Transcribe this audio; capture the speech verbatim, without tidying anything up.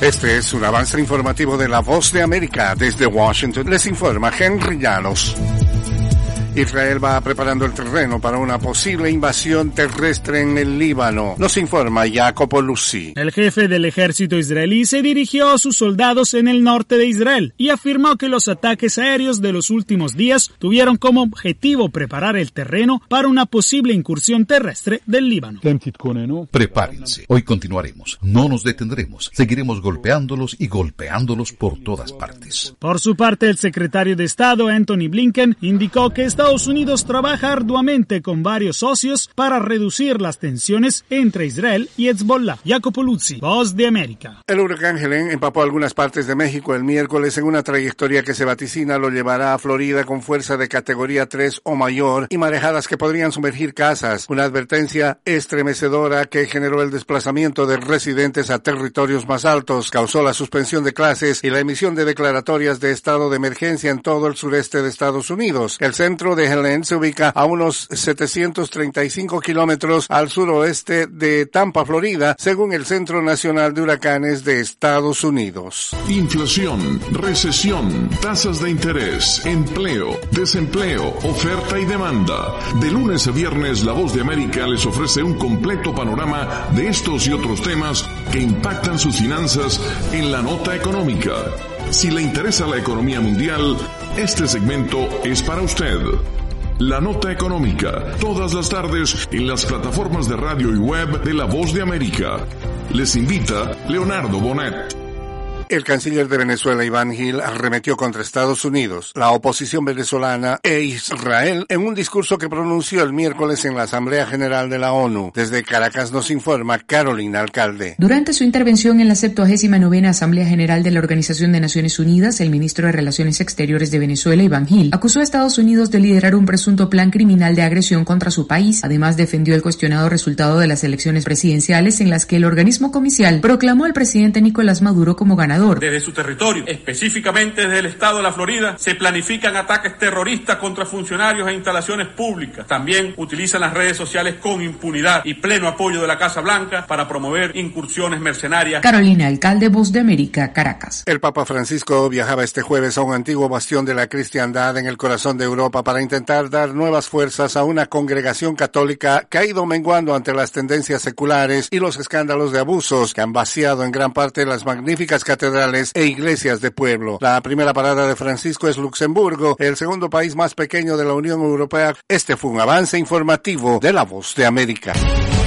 Este es un avance informativo de La Voz de América. Desde Washington les informa Henry Llanos. Israel va preparando el terreno para una posible invasión terrestre en el Líbano. Nos informa Jacopo Luzzi. El jefe del ejército israelí se dirigió a sus soldados en el norte de Israel y afirmó que los ataques aéreos de los últimos días tuvieron como objetivo preparar el terreno para una posible incursión terrestre del Líbano. Prepárense. Hoy continuaremos. No nos detendremos. Seguiremos golpeándolos y golpeándolos por todas partes. Por su parte, el secretario de Estado, Antony Blinken, indicó que esta Estados Unidos trabaja arduamente con varios socios para reducir las tensiones entre Israel y Hezbollah. Jacopo Luzzi, Voz de América. El huracán Helene empapó algunas partes de México el miércoles en una trayectoria que se vaticina lo llevará a Florida con fuerza de categoría tres o mayor y marejadas que podrían sumergir casas. Una advertencia estremecedora que generó el desplazamiento de residentes a territorios más altos, causó la suspensión de clases y la emisión de declaratorias de estado de emergencia en todo el sureste de Estados Unidos. El centro de Helene se ubica a unos setecientos treinta y cinco kilómetros al suroeste de Tampa, Florida, según el Centro Nacional de Huracanes de Estados Unidos. Inflación, recesión, tasas de interés, empleo, desempleo, oferta y demanda. De lunes a viernes, La Voz de América les ofrece un completo panorama de estos y otros temas que impactan sus finanzas en la nota económica. Si le interesa la economía mundial, este segmento es para usted. La Nota Económica, todas las tardes en las plataformas de radio y web de La Voz de América. Les invita Leonardo Bonet. El canciller de Venezuela, Iván Gil, arremetió contra Estados Unidos, la oposición venezolana e Israel en un discurso que pronunció el miércoles en la Asamblea General de la ONU. Desde Caracas nos informa Carolina Alcalde. Durante su intervención en la septuagésima novena Asamblea General de la Organización de Naciones Unidas, el ministro de Relaciones Exteriores de Venezuela, Iván Gil, acusó a Estados Unidos de liderar un presunto plan criminal de agresión contra su país. Además, defendió el cuestionado resultado de las elecciones presidenciales en las que el organismo comicial proclamó al presidente Nicolás Maduro como ganador. Desde su territorio, específicamente desde el estado de la Florida, se planifican ataques terroristas contra funcionarios e instalaciones públicas. También utilizan las redes sociales con impunidad y pleno apoyo de la Casa Blanca para promover incursiones mercenarias. Carolina Alcalde, Voz de América, Caracas. El Papa Francisco viajaba este jueves a un antiguo bastión de la cristiandad en el corazón de Europa para intentar dar nuevas fuerzas a una congregación católica que ha ido menguando ante las tendencias seculares y los escándalos de abusos que han vaciado en gran parte las magníficas catedrales e iglesias de pueblo. La primera parada de Francisco es Luxemburgo, el segundo país más pequeño de la Unión Europea. Este fue un avance informativo de La Voz de América.